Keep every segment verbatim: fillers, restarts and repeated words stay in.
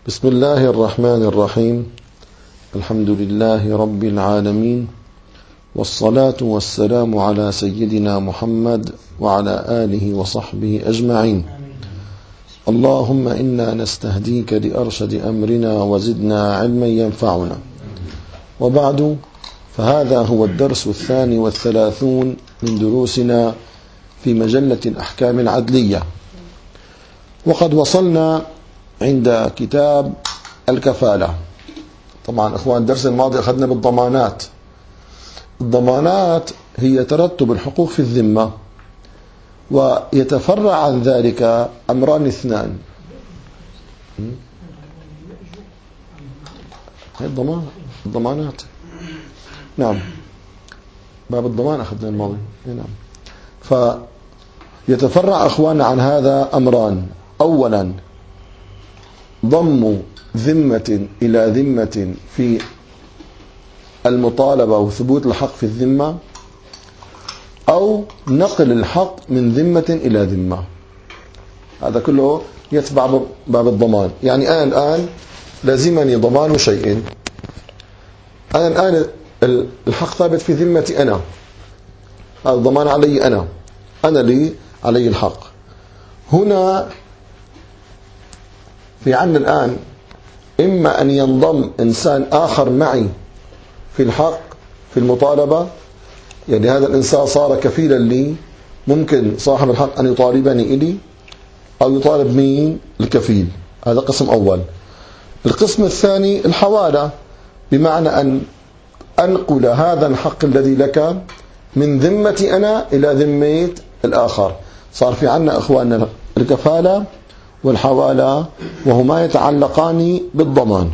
بسم الله الرحمن الرحيم. الحمد لله رب العالمين، والصلاة والسلام على سيدنا محمد وعلى آله وصحبه أجمعين. اللهم إنا نستهديك لأرشد أمرنا وزدنا علما ينفعنا. وبعد، فهذا هو الدرس الثاني والثلاثون من دروسنا في مجلة الأحكام العدلية، وقد وصلنا عند كتاب الكفالة. طبعا أخوان الدرس الماضي أخذنا بالضمانات. الضمانات هي ترتب الحقوق في الذمة، ويتفرع عن ذلك أمران اثنان. هي الضمان الضمانات نعم، باب الضمان أخذنا الماضي. نعم. فيتفرع أخوان عن هذا أمران: أولا ضم ذمة إلى ذمة في المطالبة وثبوت الحق في الذمة، أو نقل الحق من ذمة إلى ذمة. هذا كله يتبع باب الضمان. يعني أنا الآن لازمني ضمان شيء، أنا الآن الحق ثابت في ذمتي أنا، هذا الضمان علي أنا أنا لي علي الحق. هنا في عنا الآن إما أن ينضم إنسان آخر معي في الحق في المطالبة، يعني هذا الإنسان صار كفيلا لي، ممكن صاحب الحق أن يطالبني إلي أو يطالب مين؟ الكفيل. هذا قسم أول. القسم الثاني الحوالة، بمعنى أن أنقل هذا الحق الذي لك من ذمتي أنا إلى ذمة الآخر. صار في عنا أخواننا الكفالة والحوالة، وهما يتعلقان بالضمان.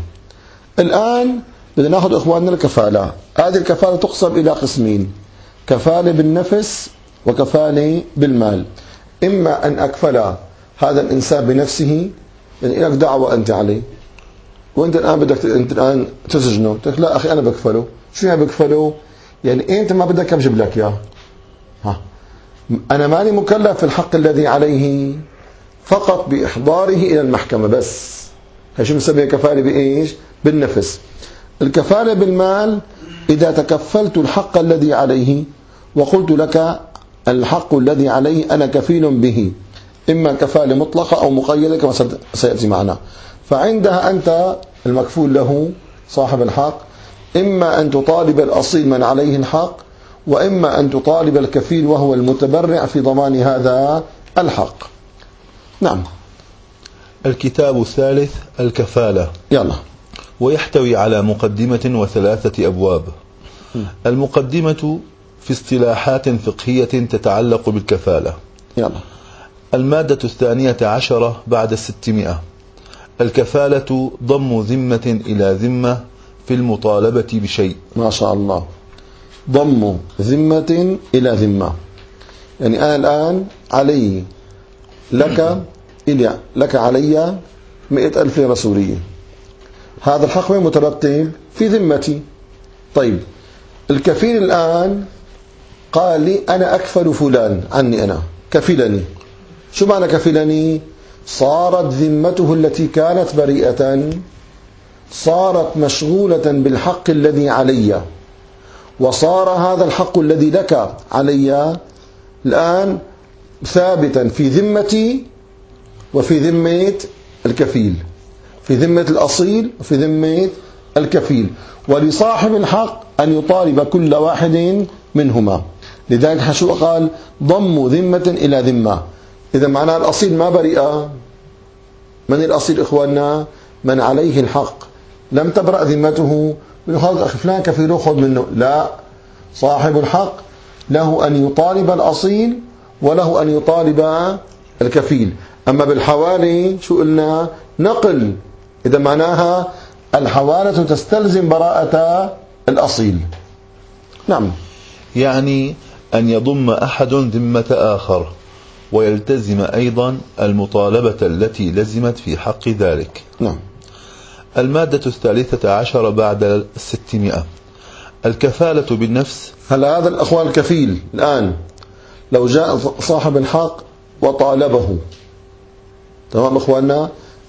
الآن بدنا ناخذ أخواننا الكفالة. هذه الكفالة تقسم إلى قسمين: كفالة بالنفس وكفالة بالمال. إما أن أكفل هذا الإنسان بنفسه، يعني لك دعوة أنت عليه وأنت الآن بدك أنت الآن تسجنه، تقول لا أخي أنا بكفله. شو يعني بكفله؟ يعني أنت ما بدك أجيب لك إياه، ها أنا ماني مكلف في الحق الذي عليه، فقط بإحضاره إلى المحكمة بس. هي شو بنسميها؟ كفالة بإيش؟ بالنفس. الكفالة بالمال: إذا تكفلت الحق الذي عليه وقلت لك الحق الذي عليه أنا كفيل به، إما كفالة مطلقة أو مقيدة كما سيأتي معنا. فعندها أنت المكفول له صاحب الحق إما أن تطالب الأصيل من عليه الحق، وإما أن تطالب الكفيل وهو المتبرع في ضمان هذا الحق. نعم. الكتاب الثالث الكفالة. يلا. ويحتوي على مقدمة وثلاثة أبواب. م. المقدمة في اصطلاحات فقهية تتعلق بالكفالة. يلا. المادة الثانية عشرة بعد الستمائة: الكفالة ضم ذمة إلى ذمة في المطالبة بشيء. ما شاء الله، ضم ذمة إلى ذمة. يعني أنا الآن علي لك إلي لك علي مئة ألف ليرة سورية، هذا الحق وين مترتب؟ في ذمتي. طيب الكفيل الآن قال لي أنا أكفل فلان عني، أنا كفلني. شو معنى كفلني؟ صارت ذمته التي كانت بريئة صارت مشغولة بالحق الذي علي، وصار هذا الحق الذي لك علي الآن ثابتا في ذمتي وفي ذمة الكفيل، في ذمة الأصيل وفي ذمة الكفيل. ولصاحب الحق أن يطالب كل واحد منهما. لذلك شو قال؟ ضم ذمة إلى ذمة. إذا معناه الأصيل ما بريئة. من الأصيل إخواننا؟ من عليه الحق، لم تبرأ ذمته. خلاص أخي فلان كفيله خذ منه، لا، صاحب الحق له أن يطالب الأصيل وله أن يطالب الكفيل. أما بالحوالي شو قلنا؟ نقل. إذا معناها الحوالة تستلزم براءة الأصيل. نعم. يعني أن يضم أحد ذمة آخر، ويلتزم أيضا المطالبة التي لزمت في حق ذلك. نعم. المادة الثالثة عشر بعد الستمائة: الكفالة بالنفس. هلا هذا الأخوان الكفيل الآن لو جاء صاحب الحق وطالبه، تمام إخواننا،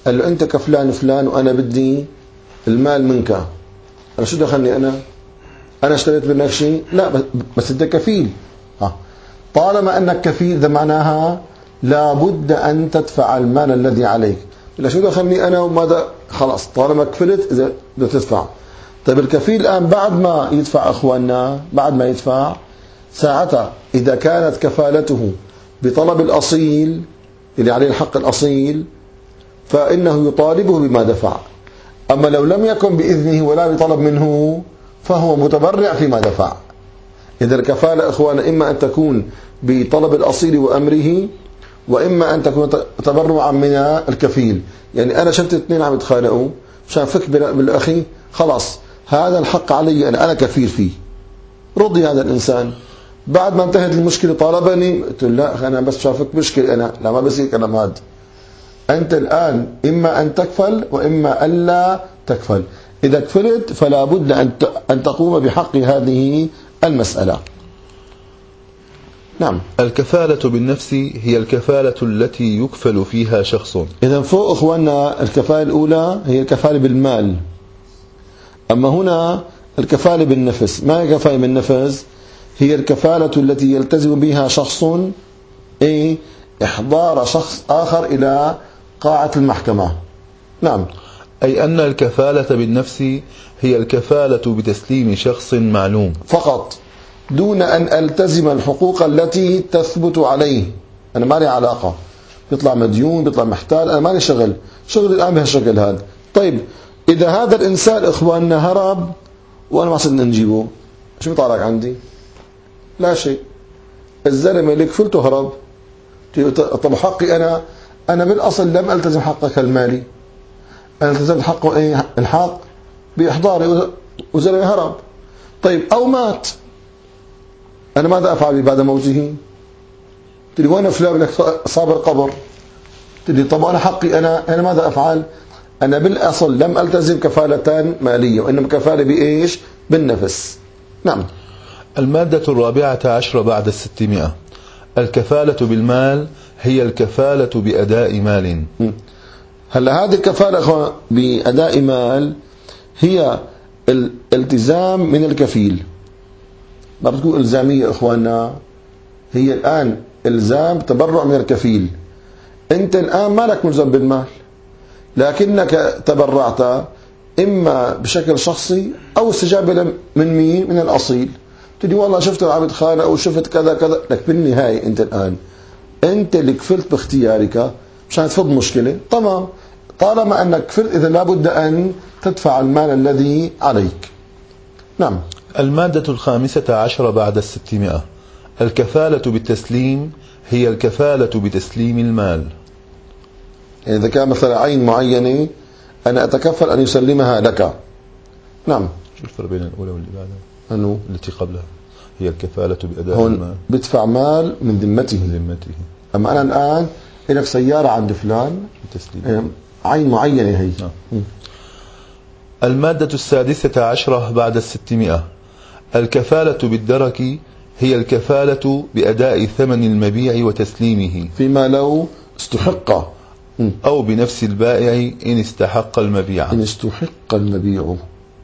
قال له أنت كفلان فلان وأنا بدي المال منك، أنا شو دخلني أنا؟ أنا اشتريت منك شيء؟ لا، بس أنت كفيل. ها. طالما أنك كفيل ده معناها لابد أن تدفع المال الذي عليك. لا، شو دخلني أنا وماذا؟ خلاص طالما كفلت إذا بدك تدفع. طيب الكفيل الآن بعد ما يدفع أخواننا، بعد ما يدفع ساعتها إذا كانت كفالته بطلب الأصيل اللي عليه الحق الأصيل فإنه يطالبه بما دفع. أما لو لم يكن بإذنه ولا بطلب منه فهو متبرع فيما دفع. إذا الكفالة إخوانا إما أن تكون بطلب الأصيل وأمره، وإما أن تكون تبرعا من الكفيل. يعني أنا شفت اثنين عم يتخانقوا مشان فك بالأخي، خلاص هذا الحق علي أنا، أنا كفيل فيه، رضي هذا الإنسان. بعد ما انتهت المشكلة طالبني، قلت له لا أنا بس شافك مشكلة، أنا لا ما بصير كلام هذا. أنت الآن إما أن تكفل وإما ألا تكفل. إذا كفلت فلا بد أن تقوم بحق هذه المسألة. نعم. الكفالة بالنفس هي الكفالة التي يكفل فيها شخص. إذا فوق إخواننا الكفالة الأولى هي الكفالة بالمال، أما هنا الكفالة بالنفس. ما هي كفالة بالنفس؟ هي الكفالة التي يلتزم بها شخص إيه؟ إحضار شخص آخر إلى قاعة المحكمة. نعم. أي أن الكفالة بالنفس هي الكفالة بتسليم شخص معلوم فقط، دون أن ألتزم الحقوق التي تثبت عليه. أنا ما لي علاقة، بيطلع مديون بيطلع محتال، أنا ما لي شغل شغل الآن بهالشكل هذا. طيب إذا هذا الإنسان إخواننا هرب وأنا ما صرنا نجيبه، شو بيطلع لك عندي؟ لا شيء. الزلمة اللي كفلته هرب، طب حقي أنا أنا بالأصل لم ألتزم حقك المالي، أنا التزمت حقه إيه؟ الحق بإحضاري وزلمة هرب. طيب أو مات، أنا ماذا أفعل بعد موته؟ تقول وين فلان لك صاب القبر؟ تقول طب أنا حقي أنا أنا ماذا أفعل؟ أنا بالأصل لم ألتزم كفالة مالية، وإنما كفالة بإيش؟ بالنفس. نعم. المادة الرابعة عشر بعد الستمائة. الكفالة بالمال هي الكفالة بأداء مال. هلا هذه الكفالة بأداء مال هي الالتزام من الكفيل، ما بتكون إلزامية إخواننا، هي الآن إلزام تبرع من الكفيل. أنت الآن ما لك ملزم بالمال، لكنك تبرعت إما بشكل شخصي أو استجابة من مين؟ من الأصيل. تقول والله شفت العبد خانة أو شفت كذا كذا، لك بالنهاية أنت الآن أنت اللي كفلت باختيارك مشان تفض مشكلة، تمام. طالما أنك كفلت إذا لابد أن تدفع المال الذي عليك. نعم. المادة الخامسة عشر بعد الستمائة. الكفالة بالتسليم هي الكفالة بتسليم المال. يعني إذا كان مثلا عين معينة أنا أتكفل أن يسلمها لك. نعم. شو الفرق بين الأولى واللي بعدها؟ أنه التي قبلها هي الكفالة بأداء هون المال، بدفع مال من ذمته. ذمته. أما أنا الآن لك سيارة عند فلان، تسليم عين معينة هي. آه. المادة السادسة عشرة بعد الستمائة. الكفالة بالدرك هي الكفالة بأداء ثمن المبيع وتسليمه فيما لو استحق، أو بنفس البائع إن استحق المبيع. إن استحق المبيع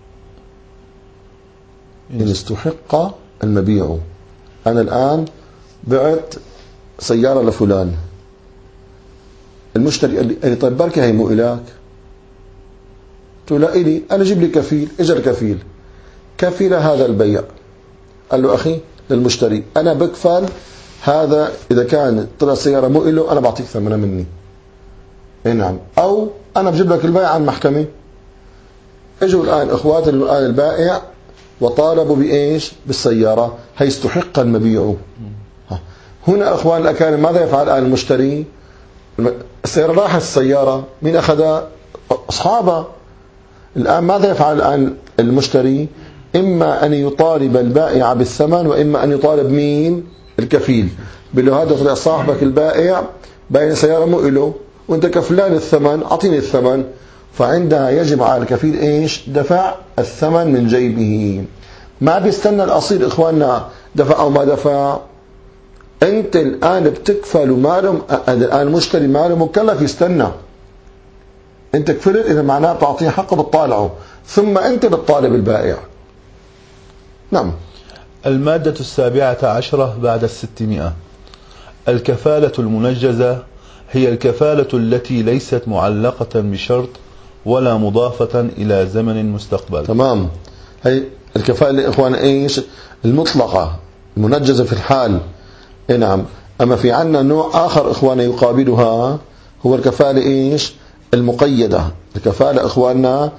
إن استحق المبيع. أنا الآن بعت سيارة لفلان، المشتري قال لي طيب بركة هي مو إلاك؟ قلت له لا إلي، أنا جيب لي كفيل. إجا الكفيل كفيل هذا البيع، قال له أخي للمشتري أنا بكفل هذا، إذا كان طلع سيارة مو إله أنا بعطيك ثمنها مني. إيه نعم. أو أنا بجيب لك البيع عن محكمة. اجوا الآن إخوات الآن البائع وطالبوا بإيش؟ بالسيارة، هي استحق المبيع. هنا أخوان الأكارم ماذا يفعل الآن المشتري؟ السيارة راحت، السيارة مين أخذها؟ أصحابها. الآن ماذا يفعل الآن المشتري؟ إما أن يطالب البائع بالثمن، وإما أن يطالب مين؟ الكفيل. بيقول له هذا طلع صاحبك البائع باين سيارة مو إله وأنت كفلان الثمن، أعطيني الثمن. فعندها يجب على الكفيل إيش؟ دفع الثمن من جيبه. ما بيستنى الأصيل إخواننا دفع أو ما دفع. أنت الآن بتكفل ماله، الآن المشتري ماله مكلف يستنى. أنت كفلت إذا معناه بتعطيه حقه بتطالعه، ثم أنت بتطالب البائع. نعم. المادة السابعة عشرة بعد الستمائة. الكفالة المنجزة هي الكفالة التي ليست معلقة بشرط ولا مضافة إلى زمن مستقبل. تمام. هي الكفالة إخوان إيش؟ المطلقة المنجزة في الحال. إيه نعم. أما في عنا نوع آخر إخواننا يقابلها، هو الكفالة إيش؟ المقيدة. الكفالة إخواننا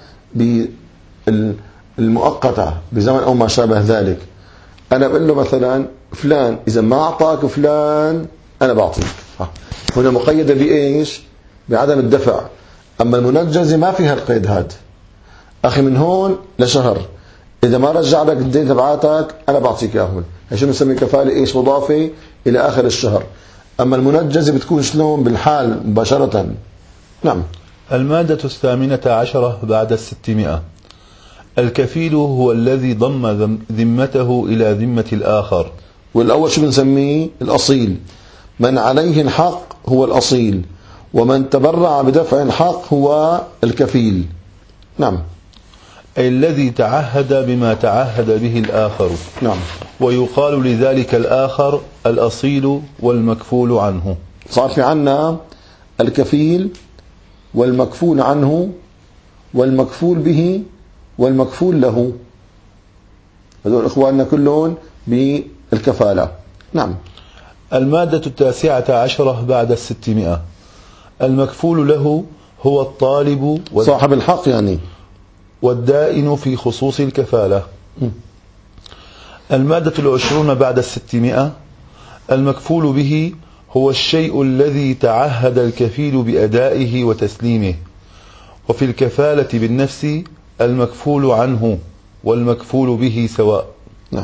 بالمؤقتة بزمن أو ما شابه ذلك. أنا بقول له مثلا فلان إذا ما أعطاك فلان أنا بعطيك. هنا مقيدة بإيش؟ بعدم الدفع. أما المنجزة ما فيها القيد هذا. أخي من هون لشهر إذا ما رجع لك الدين تبعاتك أنا بعطيك إياهم. هي شو بنسمي كفالة إيش؟ مضافة إلى آخر الشهر. أما المنجزة بتكون شلون؟ بالحال مباشرة. نعم. المادة الثامنة عشرة بعد الستمائة. الكفيل هو الذي ضم ذمته إلى ذمة الآخر. والأول شو بنسميه؟ الأصيل. من عليه الحق هو الأصيل، ومن تبرع بدفع الحق هو الكفيل. نعم. أي الذي تعهد بما تعهد به الآخر. نعم. ويقال لذلك الآخر الأصيل والمكفول عنه. صار في عنا الكفيل والمكفول عنه والمكفول به والمكفول له، هذول إخواننا كلهم بالكفالة. نعم. المادة التاسعة عشرة بعد الستمائة. المكفول له هو الطالب صاحب الحق يعني، والدائن في خصوص الكفالة. م. المادة العشرون بعد الستمائة. المكفول به هو الشيء الذي تعهد الكفيل بأدائه وتسليمه. وفي الكفالة بالنفس المكفول عنه والمكفول به سواء. نعم.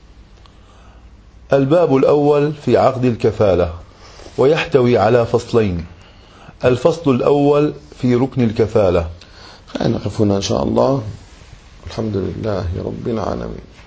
الباب الأول في عقد الكفالة، ويحتوي على فصلين. الفصل الأول في ركن الكفالة. خلينا نقف هنا إن شاء الله. الحمد لله رب العالمين.